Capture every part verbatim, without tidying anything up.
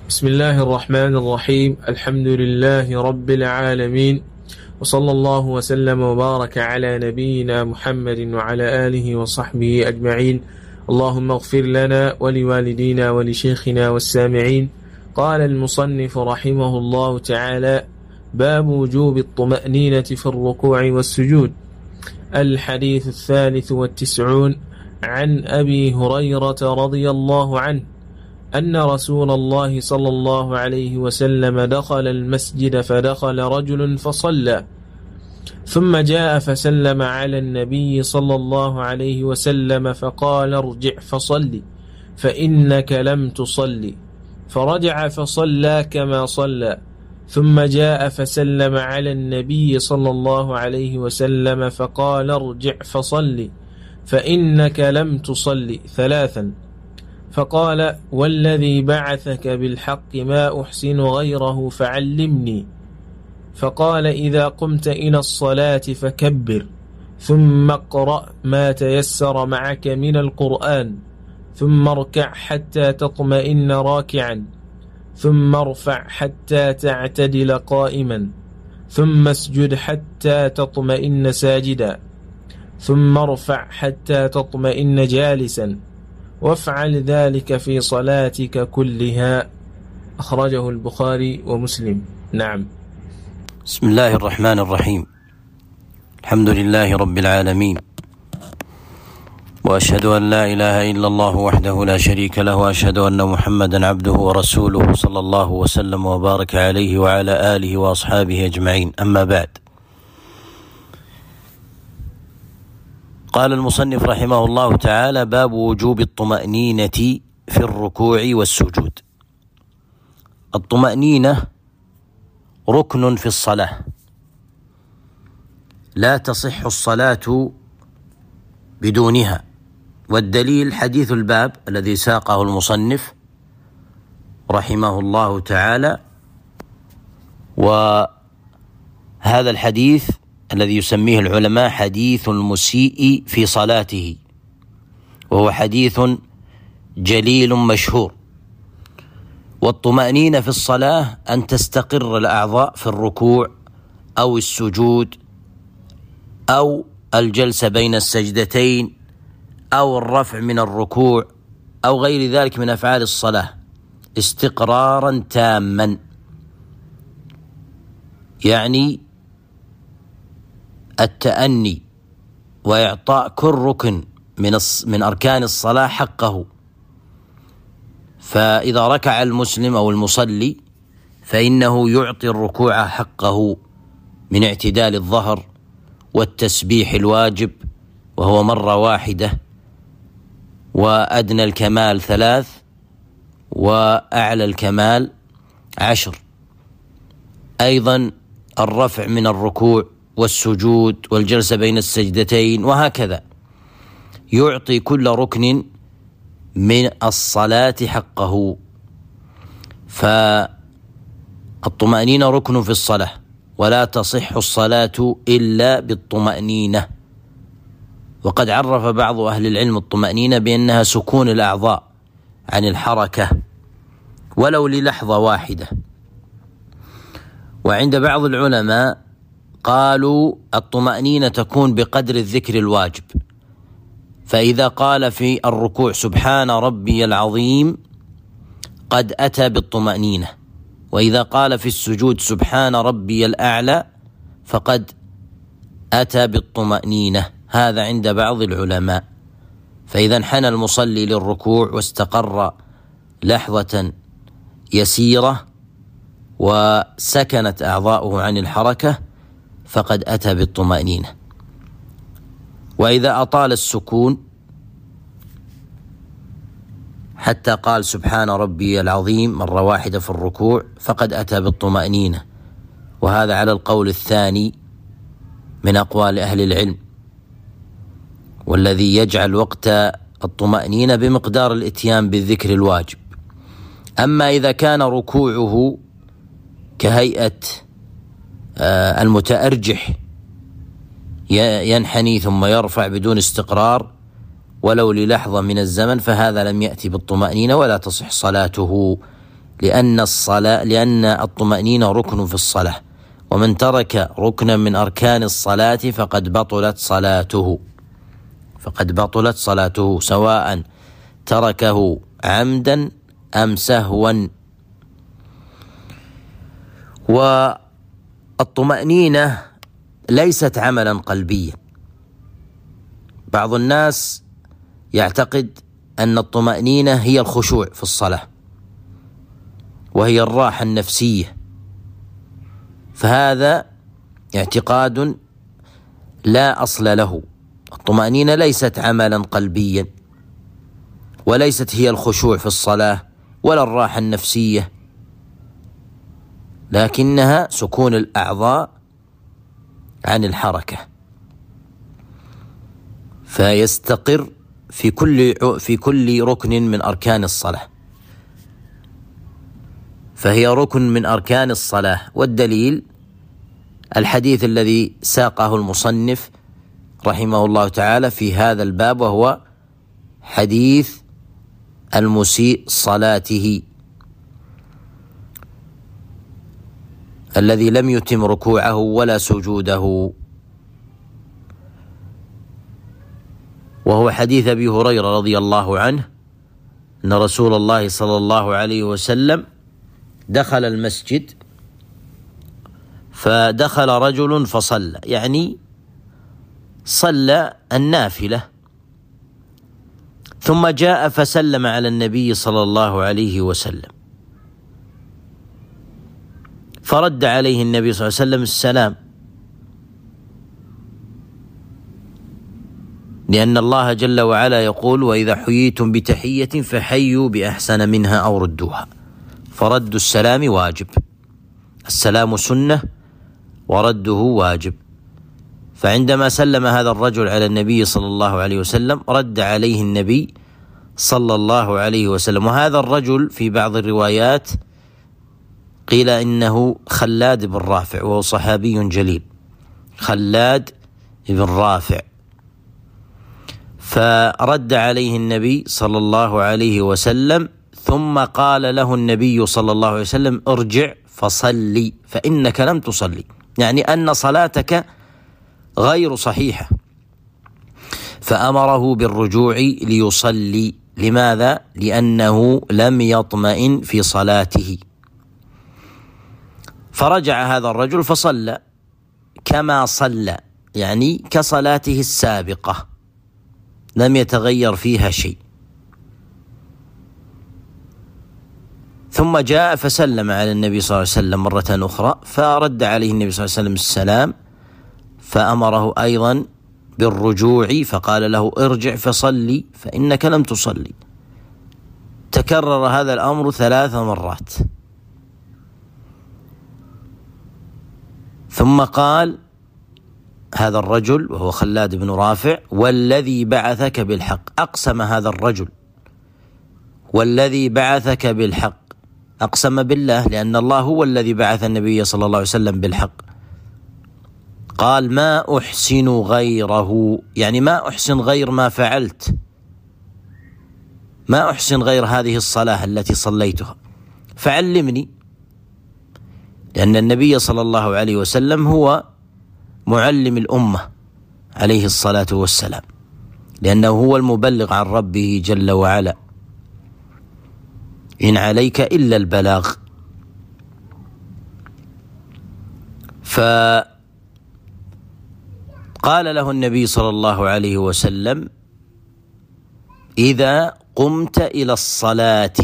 بسم الله الرحمن الرحيم. الحمد لله رب العالمين، وصلى الله وسلم وبارك على نبينا محمد وعلى آله وصحبه أجمعين. اللهم اغفر لنا ولوالدينا ولشيخنا والسامعين. قال المصنف رحمه الله تعالى: باب وجوب الطمأنينة في الركوع والسجود. الحديث الثالث والتسعون، عن أبي هريرة رضي الله عنه أن رسول الله صلى الله عليه وسلم دخل المسجد فدخل رجل فصلى، ثم جاء فسلم على النبي صلى الله عليه وسلم فقال: ارجع فصلي فإنك لم تصلي. فرجع فصلى كما صلى، ثم جاء فسلم على النبي صلى الله عليه وسلم فقال: ارجع فصلي فإنك لم تصلي ثلاثا. فقال: والذي بعثك بالحق ما أحسن غيره فعلمني. فقال: إذا قمت إلى الصلاة فكبر، ثم اقرأ ما تيسر معك من القرآن، ثم اركع حتى تطمئن راكعا، ثم ارفع حتى تعتدل قائما، ثم اسجد حتى تطمئن ساجدا، ثم ارفع حتى تطمئن جالسا، وافعل ذلك في صلاتك كلها. أخرجه البخاري ومسلم. نعم. بسم الله الرحمن الرحيم. الحمد لله رب العالمين، وأشهد أن لا إله إلا الله وحده لا شريك له، وأشهد أن محمدا عبده ورسوله صلى الله وسلم وبارك عليه وعلى آله وأصحابه أجمعين. أما بعد، قال المصنف رحمه الله تعالى: باب وجوب الطمأنينة في الركوع والسجود. الطمأنينة ركن في الصلاة، لا تصح الصلاة بدونها، والدليل حديث الباب الذي ساقه المصنف رحمه الله تعالى. وهذا الحديث الذي يسميه العلماء حديث المسيء في صلاته، وهو حديث جليل مشهور. والطمأنينة في الصلاة أن تستقر الأعضاء في الركوع أو السجود أو الجلسة بين السجدتين أو الرفع من الركوع أو غير ذلك من أفعال الصلاة استقرارا تاما، يعني التأني وإعطاء كل ركن من من أركان الصلاة حقه. فإذا ركع المسلم أو المصلي فإنه يعطي الركوع حقه من اعتدال الظهر والتسبيح الواجب وهو مرة واحدة، وأدنى الكمال ثلاث، وأعلى الكمال عشر. أيضا الرفع من الركوع والسجود والجلسة بين السجدتين، وهكذا يعطي كل ركن من الصلاة حقه. فالطمأنينة ركن في الصلاة، ولا تصح الصلاة إلا بالطمأنينة. وقد عرف بعض أهل العلم الطمأنينة بأنها سكون الأعضاء عن الحركة ولو للحظة واحدة. وعند بعض العلماء قالوا الطمأنينة تكون بقدر الذكر الواجب، فإذا قال في الركوع سبحان ربي العظيم قد أتى بالطمأنينة، وإذا قال في السجود سبحان ربي الأعلى فقد أتى بالطمأنينة. هذا عند بعض العلماء. فإذا انحنى المصلي للركوع واستقر لحظة يسيرة وسكنت أعضاؤه عن الحركة فقد أتى بالطمأنينة. وإذا أطال السكون حتى قال سبحان ربي العظيم مرة واحدة في الركوع فقد أتى بالطمأنينة، وهذا على القول الثاني من أقوال أهل العلم، والذي يجعل وقت الطمأنينة بمقدار الإتيان بالذكر الواجب. أما إذا كان ركوعه كهيئة المتأرجح ينحني ثم يرفع بدون استقرار ولو للحظة من الزمن، فهذا لم يأتي بالطمأنينة ولا تصح صلاته لأن الصلاة لأن الطمأنينة ركن في الصلاة، ومن ترك ركنا من أركان الصلاة فقد بطلت صلاته فقد بطلت صلاته سواء تركه عمدا أم سهوا. والطمأنينة ليست عملا قلبيا. بعض الناس يعتقد أن الطمأنينة هي الخشوع في الصلاة وهي الراحة النفسية، فهذا اعتقاد لا أصل له. الطمأنينة ليست عملا قلبيا، وليست هي الخشوع في الصلاة ولا الراحة النفسية، لكنها سكون الأعضاء عن الحركة، فيستقر في كل في كل ركن من أركان الصلاة، فهي ركن من أركان الصلاة. والدليل الحديث الذي ساقه المصنف رحمه الله تعالى في هذا الباب، وهو حديث المسيء صلاته الذي لم يتم ركوعه ولا سجوده، وهو حديث أبي هريرة رضي الله عنه أن رسول الله صلى الله عليه وسلم دخل المسجد، فدخل رجل فصلى، يعني صلى النافلة، ثم جاء فسلم على النبي صلى الله عليه وسلم، فرد عليه النبي صلى الله عليه وسلم السلام، لأن الله جل وعلا يقول: وإذا حييتم بتحية فحيوا بأحسن منها أو ردوها، فرد السلام واجب، السلام سنة ورده واجب. فعندما سلم هذا الرجل على النبي صلى الله عليه وسلم رد عليه النبي صلى الله عليه وسلم. وهذا الرجل في بعض الروايات قيل إنه خلاد بن رافع، وهو صحابي جليل، خلاد بن رافع. فرد عليه النبي صلى الله عليه وسلم، ثم قال له النبي صلى الله عليه وسلم: ارجع فصلي فإنك لم تصلي، يعني أن صلاتك غير صحيحة. فأمره بالرجوع ليصلي. لماذا؟ لأنه لم يطمئن في صلاته. فرجع هذا الرجل فصلى كما صلى، يعني كصلاته السابقة، لم يتغير فيها شيء. ثم جاء فسلم على النبي صلى الله عليه وسلم مرة أخرى، فرد عليه النبي صلى الله عليه وسلم السلام، فأمره أيضا بالرجوع، فقال له: ارجع فصلي فإنك لم تصلي. تكرر هذا الأمر ثلاث مرات، ثم قال هذا الرجل وهو خلاد بن رافع: والذي بعثك بالحق. أقسم هذا الرجل والذي بعثك بالحق، أقسم بالله، لأن الله هو الذي بعث النبي صلى الله عليه وسلم بالحق. قال: ما أحسن غيره، يعني ما أحسن غير ما فعلت، ما أحسن غير هذه الصلاة التي صليتها، فعلمني. لأن النبي صلى الله عليه وسلم هو معلم الأمة عليه الصلاة والسلام، لأنه هو المبلغ عن ربه جل وعلا: إن عليك إلا البلاغ. فقال له النبي صلى الله عليه وسلم: إذا قمت إلى الصلاة،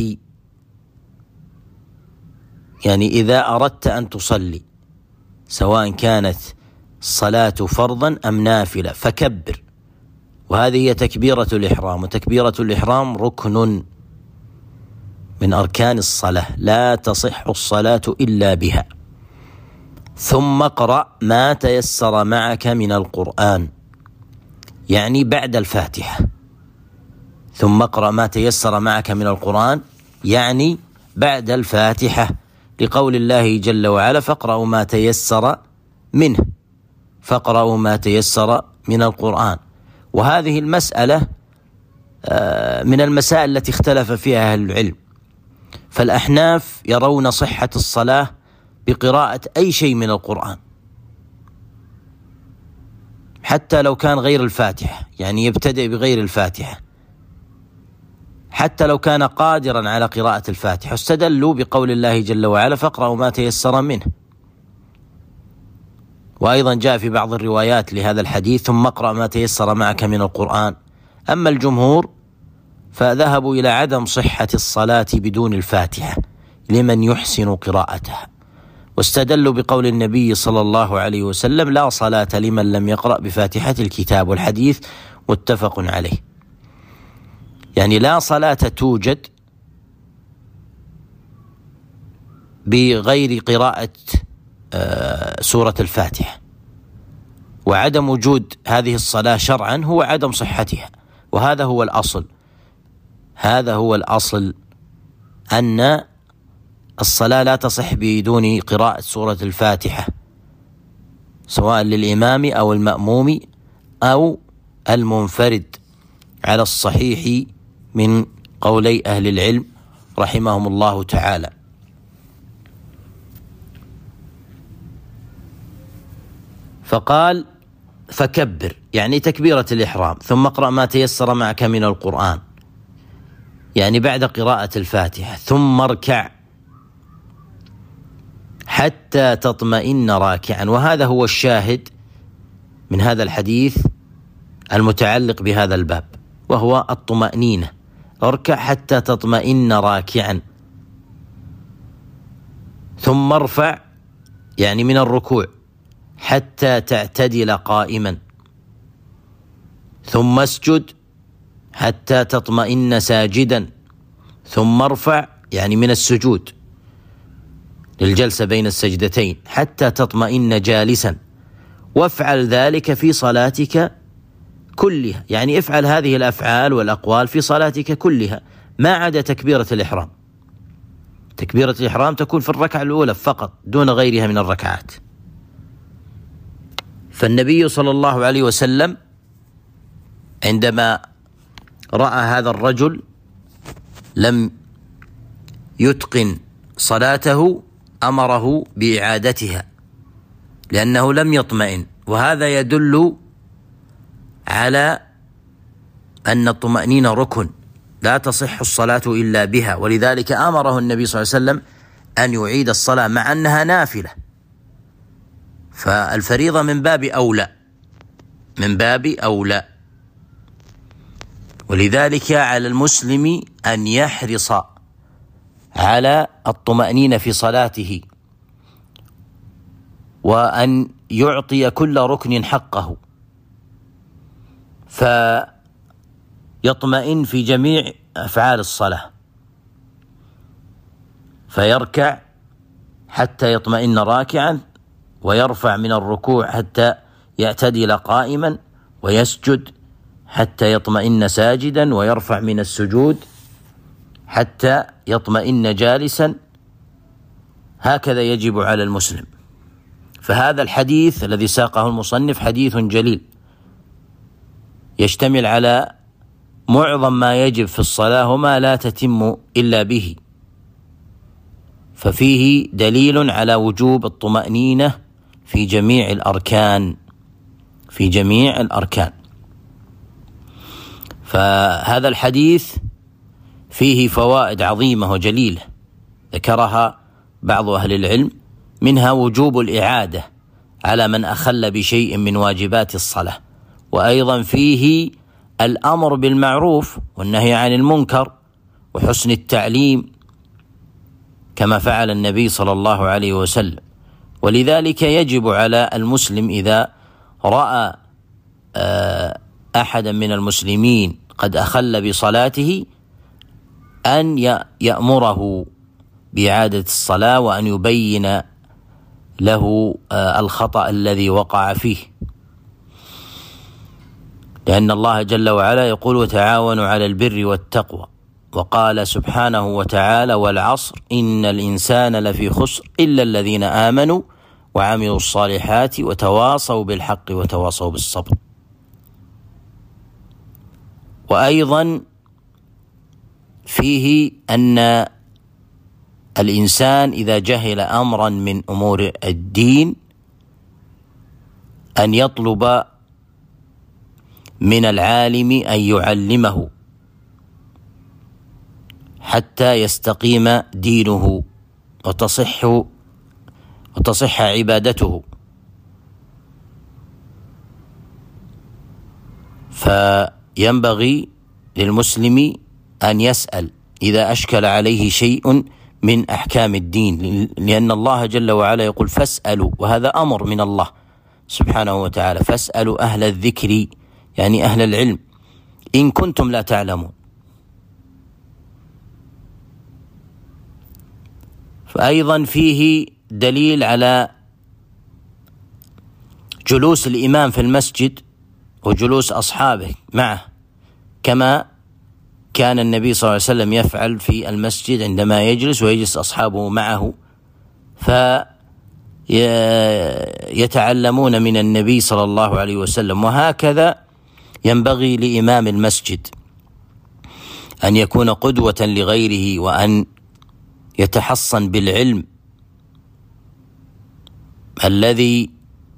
يعني إذا أردت أن تصلي، سواء كانت الصلاة فرضا أم نافلة، فكبر. وهذه هي تكبيرة الإحرام، وتكبيرة الإحرام ركن من أركان الصلاة، لا تصح الصلاة إلا بها. ثم اقرأ ما تيسر معك من القرآن، يعني بعد الفاتحة. ثم اقرأ ما تيسر معك من القرآن، يعني بعد الفاتحة، لقول الله جل وعلا: فاقرأوا ما تيسر منه، فاقرأوا ما تيسر من القرآن. وهذه المسألة من المسائل التي اختلف فيها أهل العلم، فالأحناف يرون صحة الصلاة بقراءة أي شيء من القرآن، حتى لو كان غير الفاتحة، يعني يبتدئ بغير الفاتحة، حتى لو كان قادرا على قراءة الفاتحة. استدلوا بقول الله جل وعلا: فاقرأوا ما تيسر منه. وأيضا جاء في بعض الروايات لهذا الحديث: ثم اقرأ ما تيسر معك من القرآن. أما الجمهور فذهبوا إلى عدم صحة الصلاة بدون الفاتحة لمن يحسن قراءتها، واستدلوا بقول النبي صلى الله عليه وسلم: لا صلاة لمن لم يقرأ بفاتحة الكتاب، والحديث متفق عليه. يعني لا صلاة توجد بغير قراءة سورة الفاتحة، وعدم وجود هذه الصلاة شرعا هو عدم صحتها، وهذا هو الأصل. هذا هو الأصل أن الصلاة لا تصح بدون قراءة سورة الفاتحة، سواء للإمام أو المأموم أو المنفرد، على الصحيح من قولي أهل العلم رحمهم الله تعالى. فقال: فكبر، يعني تكبيرة الإحرام، ثم اقرأ ما تيسر معك من القرآن، يعني بعد قراءة الفاتحة، ثم اركع حتى تطمئن راكعا. وهذا هو الشاهد من هذا الحديث المتعلق بهذا الباب، وهو الطمأنينة. اركع حتى تطمئن راكعا، ثم ارفع يعني من الركوع حتى تعتدل قائما، ثم اسجد حتى تطمئن ساجدا، ثم ارفع يعني من السجود للجلسة بين السجدتين حتى تطمئن جالسا، وافعل ذلك في صلاتك كلها. يعني افعل هذه الأفعال والأقوال في صلاتك كلها ما عدا تكبيرة الإحرام. تكبيرة الإحرام تكون في الركعة الأولى فقط دون غيرها من الركعات. فالنبي صلى الله عليه وسلم عندما رأى هذا الرجل لم يتقن صلاته أمره بإعادتها لأنه لم يطمئن، وهذا يدل على أن الطمأنينة ركن لا تصح الصلاة إلا بها، ولذلك أمره النبي صلى الله عليه وسلم أن يعيد الصلاة مع أنها نافلة، فالفريضة من باب أولى من باب أولى. ولذلك على المسلم أن يحرص على الطمأنينة في صلاته، وأن يعطي كل ركن حقه، فيطمئن في جميع أفعال الصلاة، فيركع حتى يطمئن راكعا، ويرفع من الركوع حتى يعتدل قائما، ويسجد حتى يطمئن ساجدا، ويرفع من السجود حتى يطمئن جالسا. هكذا يجب على المسلم. فهذا الحديث الذي ساقه المصنف حديث جليل يشتمل على معظم ما يجب في الصلاة وما لا تتم إلا به، ففيه دليل على وجوب الطمأنينة في جميع الأركان في جميع الأركان. فهذا الحديث فيه فوائد عظيمة وجليلة ذكرها بعض أهل العلم، منها وجوب الإعادة على من أخل بشيء من واجبات الصلاة، وأيضا فيه الأمر بالمعروف والنهي عن المنكر وحسن التعليم كما فعل النبي صلى الله عليه وسلم. ولذلك يجب على المسلم إذا رأى أحدا من المسلمين قد أخل بصلاته أن يأمره بإعادة الصلاة، وأن يبين له الخطأ الذي وقع فيه، لأن الله جل وعلا يقول: وتعاونوا على البر والتقوى، وقال سبحانه وتعالى: والعصر إن الإنسان لفي خسر إلا الذين آمنوا وعملوا الصالحات وتواصوا بالحق وتواصوا بالصبر. وأيضا فيه أن الإنسان إذا جهل أمرا من أمور الدين أن يطلب من العالم أن يعلمه حتى يستقيم دينه وتصح وتصح عبادته. فينبغي للمسلم أن يسأل إذا أشكل عليه شيء من أحكام الدين، لأن الله جل وعلا يقول فاسألوا، وهذا أمر من الله سبحانه وتعالى، فاسألوا أهل الذكر يعني أهل العلم إن كنتم لا تعلمون. فأيضا فيه دليل على جلوس الإمام في المسجد وجلوس أصحابه معه، كما كان النبي صلى الله عليه وسلم يفعل في المسجد عندما يجلس ويجلس أصحابه معه فيتعلمون من النبي صلى الله عليه وسلم. وهكذا ينبغي لإمام المسجد أن يكون قدوة لغيره وأن يتحصن بالعلم الذي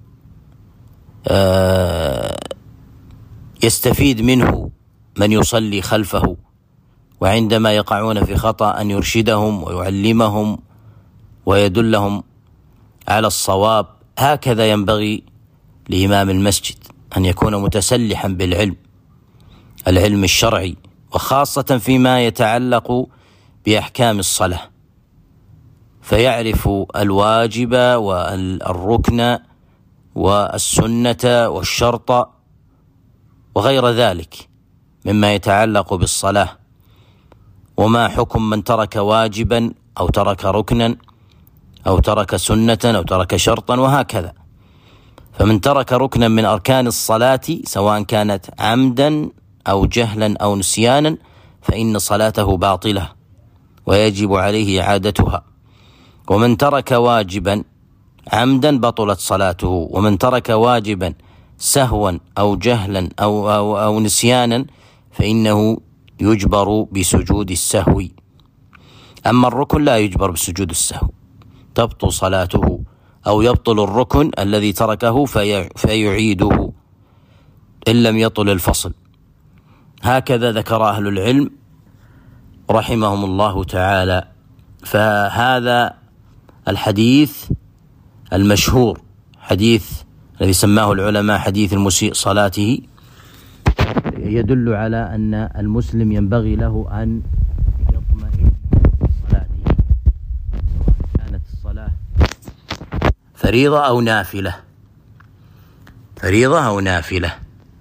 يستفيد منه من يصلي خلفه، وعندما يقعون في خطأ أن يرشدهم ويعلمهم ويدلهم على الصواب. هكذا ينبغي لإمام المسجد أن يكون متسلحا بالعلم، العلم الشرعي، وخاصة فيما يتعلق بأحكام الصلاة، فيعرف الواجب والركن والسنة والشرط وغير ذلك مما يتعلق بالصلاة، وما حكم من ترك واجبا أو ترك ركنا أو ترك سنة أو ترك شرطا وهكذا. فمن ترك ركنا من أركان الصلاة سواء كانت عمدا أو جهلا أو نسيانا فإن صلاته باطلة ويجب عليه إعادتها. ومن ترك واجبا عمدا بطلت صلاته، ومن ترك واجبا سهوا أو جهلا أو, أو, أو نسيانا فإنه يجبر بسجود السهو. أما الركن لا يجبر بسجود السهو، تبطل صلاته أو يبطل الركن الذي تركه في فيعيده إن لم يطل الفصل. هكذا ذكر أهل العلم رحمهم الله تعالى. فهذا الحديث المشهور، حديث الذي سماه العلماء حديث المسيء صلاته، يدل على أن المسلم ينبغي له أن يطمئن في صلاته، سواء كانت الصلاة فريضة أو نافلة، فريضة أو نافلة.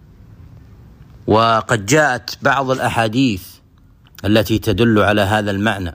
وقد جاءت بعض الأحاديث التي تدل على هذا المعنى.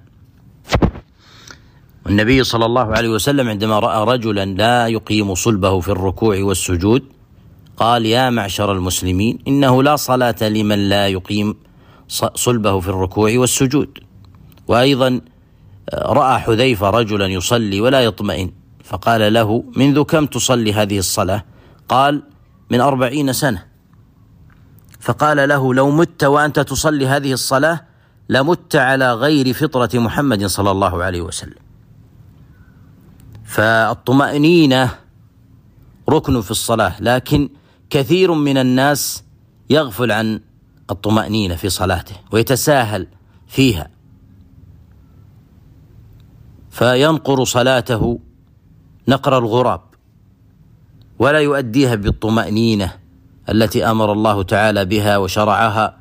والنبي صلى الله عليه وسلم عندما رأى رجلا لا يقيم صلبه في الركوع والسجود قال: يا معشر المسلمين، إنه لا صلاة لمن لا يقيم صلبه في الركوع والسجود. وأيضا رأى حذيفة رجلا يصلي ولا يطمئن فقال له: منذ كم تصلي هذه الصلاة؟ قال: من أربعين سنة. فقال له: لو مت وأنت تصلي هذه الصلاة لمت على غير فطرة محمد صلى الله عليه وسلم. فالطمأنينة ركن في الصلاة، لكن كثير من الناس يغفل عن الطمأنينة في صلاته ويتساهل فيها، فينقر صلاته نقر الغراب ولا يؤديها بالطمأنينة التي أمر الله تعالى بها وشرعها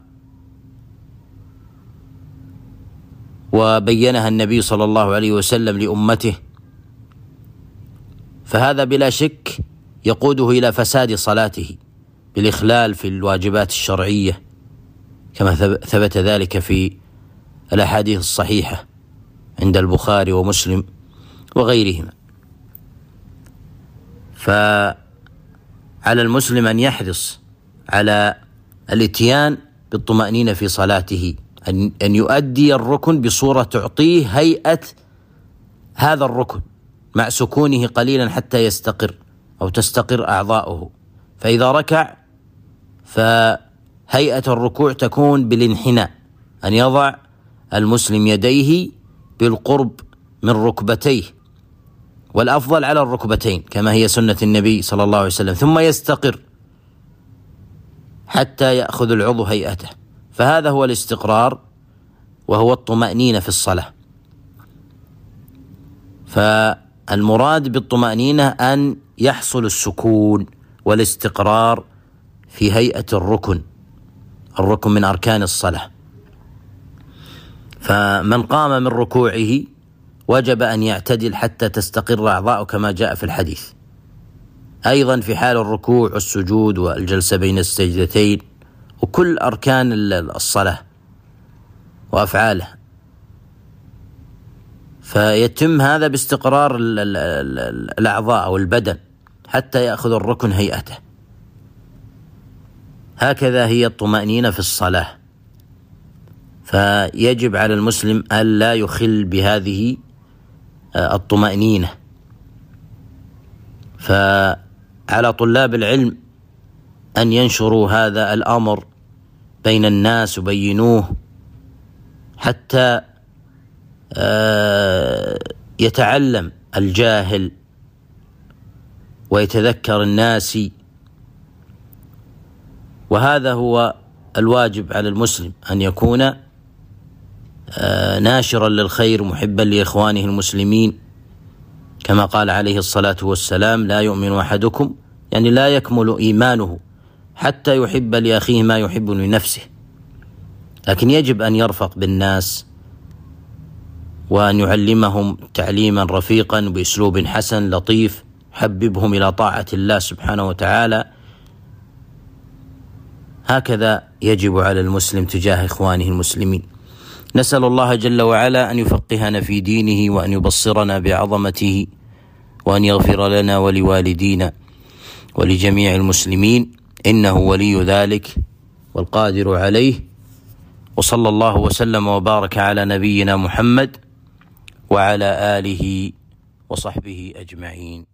وبينها النبي صلى الله عليه وسلم لأمته. فهذا بلا شك يقوده إلى فساد صلاته بالإخلال في الواجبات الشرعية، كما ثبت ذلك في الأحاديث الصحيحة عند البخاري ومسلم وغيرهما. فعلى المسلم أن يحرص على الاتيان بالطمأنينة في صلاته، أن يؤدي الركن بصورة تعطيه هيئة هذا الركن مع سكونه قليلا حتى يستقر أو تستقر أعضاؤه. فإذا ركع فهيئة الركوع تكون بالانحناء، أن يضع المسلم يديه بالقرب من ركبتيه، والأفضل على الركبتين كما هي سنة النبي صلى الله عليه وسلم، ثم يستقر حتى يأخذ العضو هيئته، فهذا هو الاستقرار وهو الطمأنينة في الصلاة. فالمراد بالطمأنينة أن يحصل السكون والاستقرار في هيئة الركن، الركن من أركان الصلاة. فمن قام من ركوعه وجب أن يعتدل حتى تستقر أعضاؤه كما جاء في الحديث. أيضا في حال الركوع والسجود والجلسة بين السجدتين وكل أركان الصلاة وأفعالها، فيتم هذا باستقرار الأعضاء أو البدن حتى يأخذ الركن هيئته. هكذا هي الطمأنينة في الصلاة، فيجب على المسلم أن لا يخل بهذه الطمأنينة. فعلى طلاب العلم أن ينشروا هذا الأمر بين الناس وبينوه حتى يتعلم الجاهل ويتذكر الناس. وهذا هو الواجب على المسلم، أن يكون ناشرا للخير محبا لإخوانه المسلمين، كما قال عليه الصلاة والسلام: لا يؤمن أحدكم، يعني لا يكمل إيمانه حتى يحب لأخيه ما يحب لنفسه. لكن يجب أن يرفق بالناس وأن يعلمهم تعليما رفيقا بأسلوب حسن لطيف، حببهم إلى طاعة الله سبحانه وتعالى. هكذا يجب على المسلم تجاه إخوانه المسلمين. نسأل الله جل وعلا أن يفقهنا في دينه، وأن يبصرنا بعظمته، وأن يغفر لنا ولوالدينا ولجميع المسلمين، إنه ولي ذلك والقادر عليه. وصلى الله وسلم وبارك على نبينا محمد وعلى آله وصحبه أجمعين.